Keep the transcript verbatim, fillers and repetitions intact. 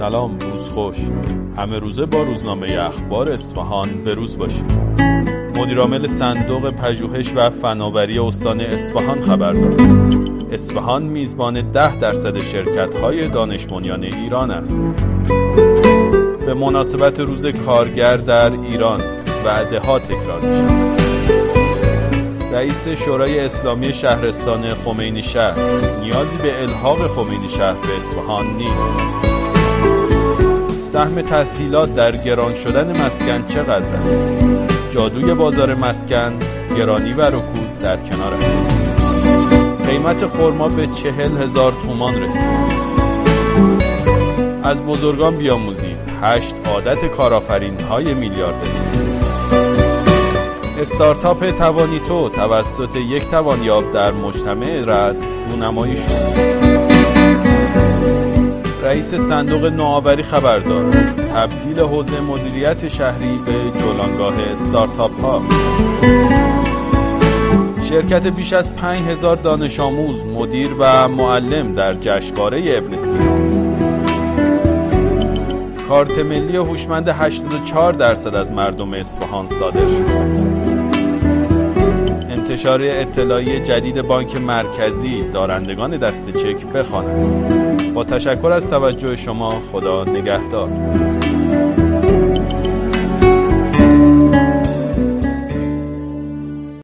سلام، روز خوش. همه روزه با روزنامه اخبار اصفهان به روز باشید. مدیرعامل صندوق پژوهش و فناوری استان اصفهان خبر داد اصفهان میزبان ده درصد شرکت‌های دانش بنیان ایران است. به مناسبت روز کارگر در ایران وعده ها تکرار می‌شود. رئیس شورای اسلامی شهرستان خمینی شهر: نیازی به الحاق خمینی شهر به اصفهان نیست. سهم تسهیلات در گران شدن مسکن چقدر است؟ جادوی بازار مسکن، گرانی و رکود در کنار هم. قیمت خرما به چهل هزار تومان رسید. از بزرگان بیاموزید. هشت عادت کارآفرین های میلیاردری. استارتاپ توانیتو توسط یک توانیاب در مجتمع رد رونمایی شد. رئیس صندوق نوآوری خبر داد تبدیل حوزه مدیریت شهری به جولانگاه استارتاپ ها. شرکت بیش از پنج هزار دانش آموز، مدیر و معلم در جشنواره ابن سینا. کارت ملی هوشمند هشتاد و چهار درصد از مردم اصفهان صادر شد. انتشار اطلاعیه جدید بانک مرکزی: دارندگان دست چک بخوانند. با تشکر از توجه شما. خدا نگهدار.